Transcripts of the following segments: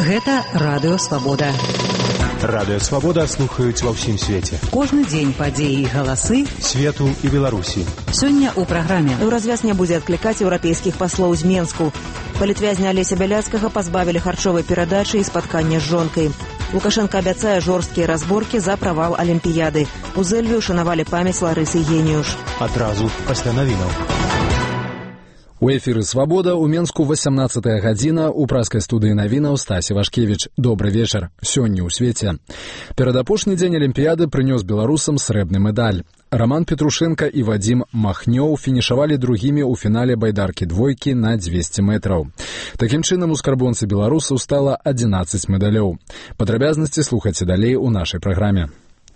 Гэта Радыё Свабода. Радыё Свабода слухаюць ва ўсім свеце. Кожны дзень падзеі і галасы свету і Беларусі. Сёння ў праграме. Еўразвяз не будзе адклікаць еўрапейскіх паслоў з Менску. Палітвязня Алеся Бяляцкага пазбавілі харчовай перадачы і спаткання з жонкай. Лукашенко абяцае жорсткія разборкі за правал Алімпіяды. У Зэльве ушанавалі памяць Ларысы Геніюш. Адразу пасля навінаў. У эфіры «Свабода» у Менску 18-я гадзіна, у праскай студыі навінаў Стасі Вашкевіч. Добры вечар. Сёння ў свеце. Перадапошні дзень Алімпіяды прынёс беларусам срэбны медаль. Роман Петрушенко і Вадзім Махнёў фінішавалі другімі ў фінале байдаркі двойкі на 200 метраў. Такім чынам, у скарбонцы беларусаў стала 11 медалёў. Падрабязнасці слухайце далей у нашай праграме.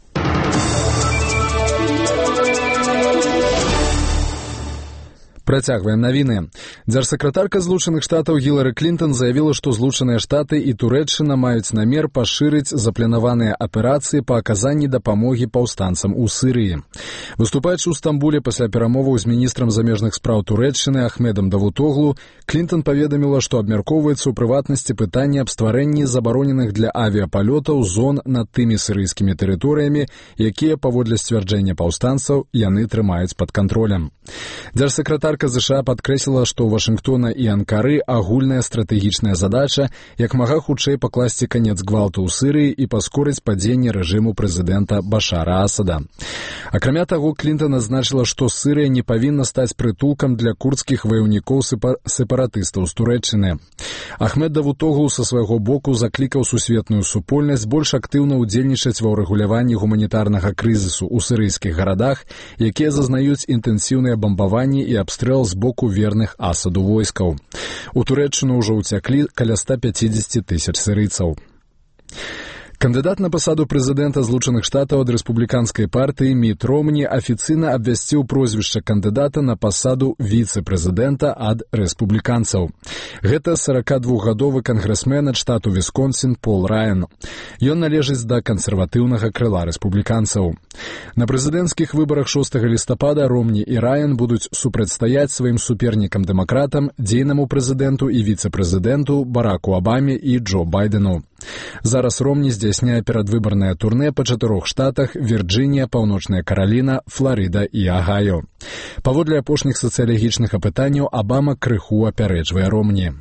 Працягваем навіны. Дзяржсакратарка Злучаных Штатаў Гілары Клінтон заявіла, што Злучаныя Штаты і Турэччына маюць намер пашырыць запланаваныя аперацыі па аказанні дапамогі паўстанцам у Сірыі. Выступаючы ў Стамбуле пасля перамоваў з міністрам замежных спраў Турэччыны Ахмедам Давутоглу, Клінтон паведаміла, што абмяркоўваецца ў прыватнасці пытанне аб стварэнні забароненых для авіяпалётаў зон над тымі сірыйскімі тэрыторыямі, якія, паводле сцвярджэння паўстанцаў, яны трымаюць пад кантролем. Дзяржсакратарка ЗША падкрэсліла, што ў Вашынгтона і Анкары агульная стратэгічная задача як мага хутчэй пакласці канец гвалту ў Сірыі і паскорыць падзенне рэжыму прэзідэнта Башара Асада. Акрамя таго, Клінтон адзначыла, што Сірыя не павінна стаць прытулкам для курдскіх ваяўнікоў сепаратыстаў з Турэччыны. Ахмед Давутоглу са свайго боку заклікаў сусветную супольнасць больш актыўна ўдзельнічаць ва ўрэгуляванні гуманітарнага крызісу ў сірыйскіх гарадах, якія зазнаюць інтэнсіўныя бамбаванні і абстрэл з боку верных Асаду войскаў. У Турэччыну ўжо ўцяклі каля 150 тысяч сірыйцаў. Кандыдат на пасаду прэзідэнта Злучаных Штатаў ад рэспубліканскай партыі Міт Ромні афіцыйна абвясціў прозвішча кандыдата на пасаду віцэ-прэзідэнта ад рэспубліканцаў. Гэта 42-гадовы кангрэсмен ад штату Вісконсін Пол Раян. Ён належыць да кансерватыўнага крыла рэспубліканцаў. На прэзідэнцкіх выбарах 6 лістапада Ромні і Раян будуць супрацьстаяць сваім супернікам-дэмакратам, дзейнаму прэзідэнту і віцэ-прэзідэнту Бараку Абаме і Джо Байдену. Зараз Ромні здзяйсняе перадвыбарнае турнэ па 4 штатах: Вірджынія, Паўночная Караліна, Фларыда і Агайо. Паводле апошніх сацыялагічных апытанняў, Абама крыху апярэджвае Ромні.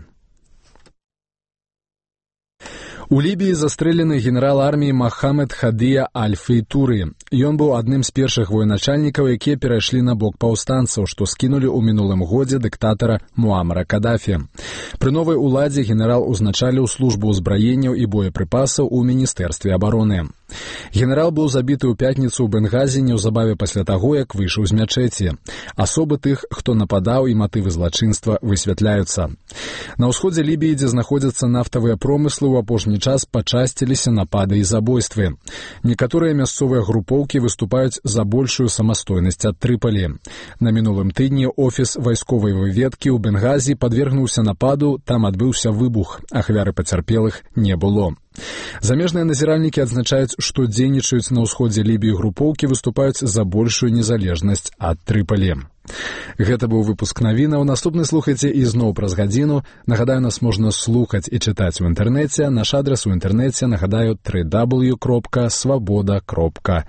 У Лібіі застрэлены генерал арміі Махамед Хадыя Аль-Фейтуры. Ён быў адным з першых военачальнікаў, якія перайшлі на бок паўстанцаў, што скінулі ў мінулым годзе дыктатара Муамара Кадафі. Пры новай уладзе генерал узначаліў службу ўзбраенняў і боепрыпасаў у Міністэрстве абароны. Генерал быў забіты ў пятніцу ў Бенгазі неўзабаве пасля таго, як выйшаў з мячэці. Асобы тых, хто нападаў, і матывы злачынства высвятляюцца. На ўсходзе Лібіі, дзе знаходзяцца нафтавыя промыслы, ў апошні час пачасціліся напады і забойствы. Некаторыя мясцовыя групоўкі выступаюць за большую самастойнасць ад Трыпалі. На мінулым тыдні офіс вайсковай выведкі ў Бенгазі падвергнуўся нападу, там адбыўся выбух, ахвяры пацярпелых не было. Замежныя назіральнікі адзначаюць, што дзейнічаюць на ўсходзе Лібіі групоўкі выступаюць за большую незалежнасць ад Трыпалі. Гэта быў выпуск навінаў. Наступны слухайце ізноў праз гадзіну. Нагадаю, нас можна слухаць і чытаць у інтэрнэце. Наш адрас у інтэрнэце, нагадаю, www.swaboda.org.